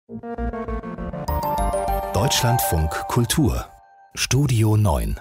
Deutschlandfunk Kultur Studio 9.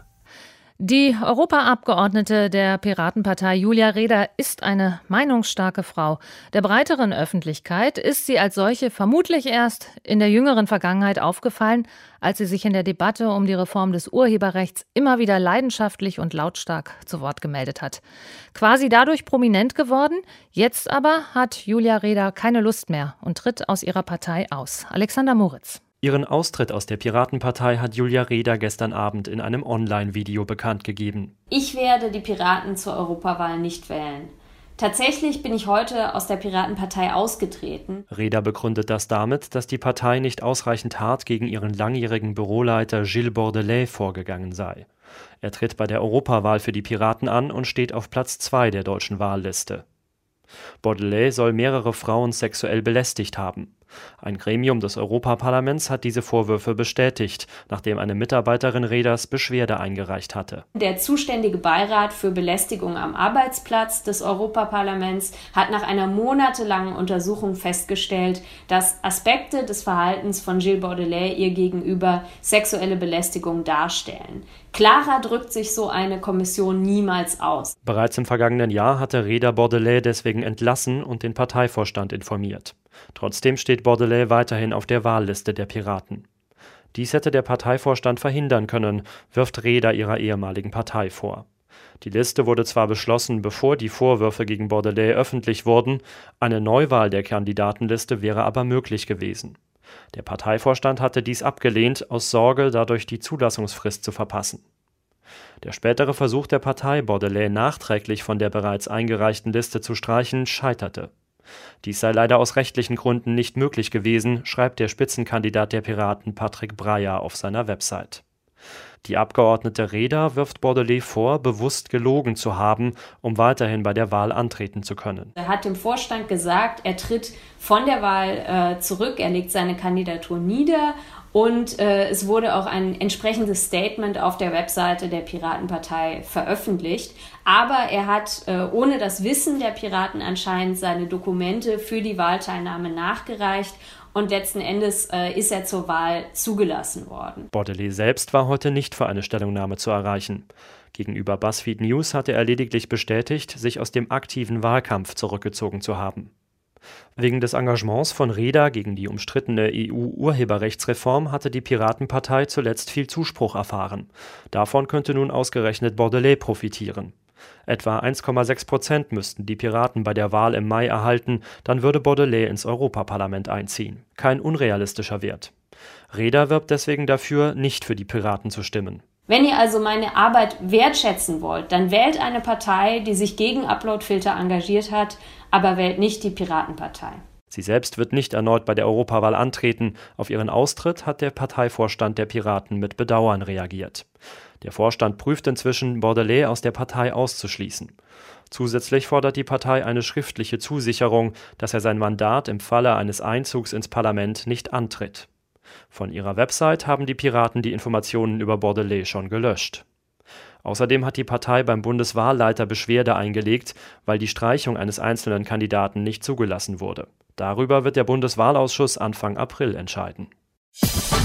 Die Europaabgeordnete der Piratenpartei Julia Reda ist eine meinungsstarke Frau. Der breiteren Öffentlichkeit ist sie als solche vermutlich erst in der jüngeren Vergangenheit aufgefallen, als sie sich in der Debatte um die Reform des Urheberrechts immer wieder leidenschaftlich und lautstark zu Wort gemeldet hat. Quasi dadurch prominent geworden, jetzt aber hat Julia Reda keine Lust mehr und tritt aus ihrer Partei aus. Alexander Moritz. Ihren Austritt aus der Piratenpartei hat Julia Reda gestern Abend in einem Online-Video bekannt gegeben. Ich werde die Piraten zur Europawahl nicht wählen. Tatsächlich bin ich heute aus der Piratenpartei ausgetreten. Reda begründet das damit, dass die Partei nicht ausreichend hart gegen ihren langjährigen Büroleiter Gilles Bordelais vorgegangen sei. Er tritt bei der Europawahl für die Piraten an und steht auf Platz 2 der deutschen Wahlliste. Bordelais soll mehrere Frauen sexuell belästigt haben. Ein Gremium des Europaparlaments hat diese Vorwürfe bestätigt, nachdem eine Mitarbeiterin Redas Beschwerde eingereicht hatte. Der zuständige Beirat für Belästigung am Arbeitsplatz des Europaparlaments hat nach einer monatelangen Untersuchung festgestellt, dass Aspekte des Verhaltens von Gilles Bordelais ihr gegenüber sexuelle Belästigung darstellen. Klarer drückt sich so eine Kommission niemals aus. Bereits im vergangenen Jahr hatte Reda Bordelais deswegen entlassen und den Parteivorstand informiert. Trotzdem steht Bordelais weiterhin auf der Wahlliste der Piraten. Dies hätte der Parteivorstand verhindern können, wirft Reda ihrer ehemaligen Partei vor. Die Liste wurde zwar beschlossen, bevor die Vorwürfe gegen Bordelais öffentlich wurden, eine Neuwahl der Kandidatenliste wäre aber möglich gewesen. Der Parteivorstand hatte dies abgelehnt, aus Sorge, dadurch die Zulassungsfrist zu verpassen. Der spätere Versuch der Partei, Bordelais nachträglich von der bereits eingereichten Liste zu streichen, scheiterte. Dies sei leider aus rechtlichen Gründen nicht möglich gewesen, schreibt der Spitzenkandidat der Piraten Patrick Breyer auf seiner Website. Die Abgeordnete Reda wirft Bordelais vor, bewusst gelogen zu haben, um weiterhin bei der Wahl antreten zu können. Er hat dem Vorstand gesagt, er tritt von der Wahl zurück, er legt seine Kandidatur nieder und es wurde auch ein entsprechendes Statement auf der Webseite der Piratenpartei veröffentlicht. Aber er hat ohne das Wissen der Piraten anscheinend seine Dokumente für die Wahlteilnahme nachgereicht. Und letzten Endes ist er zur Wahl zugelassen worden. Bordelais selbst war heute nicht für eine Stellungnahme zu erreichen. Gegenüber BuzzFeed News hatte er lediglich bestätigt, sich aus dem aktiven Wahlkampf zurückgezogen zu haben. Wegen des Engagements von Reda gegen die umstrittene EU-Urheberrechtsreform hatte die Piratenpartei zuletzt viel Zuspruch erfahren. Davon könnte nun ausgerechnet Bordelais profitieren. Etwa 1,6% müssten die Piraten bei der Wahl im Mai erhalten, dann würde Bordelais ins Europaparlament einziehen. Kein unrealistischer Wert. Reda wirbt deswegen dafür, nicht für die Piraten zu stimmen. Wenn ihr also meine Arbeit wertschätzen wollt, dann wählt eine Partei, die sich gegen Uploadfilter engagiert hat, aber wählt nicht die Piratenpartei. Sie selbst wird nicht erneut bei der Europawahl antreten. Auf ihren Austritt hat der Parteivorstand der Piraten mit Bedauern reagiert. Der Vorstand prüft inzwischen, Bordelais aus der Partei auszuschließen. Zusätzlich fordert die Partei eine schriftliche Zusicherung, dass er sein Mandat im Falle eines Einzugs ins Parlament nicht antritt. Von ihrer Website haben die Piraten die Informationen über Bordelais schon gelöscht. Außerdem hat die Partei beim Bundeswahlleiter Beschwerde eingelegt, weil die Streichung eines einzelnen Kandidaten nicht zugelassen wurde. Darüber wird der Bundeswahlausschuss Anfang April entscheiden.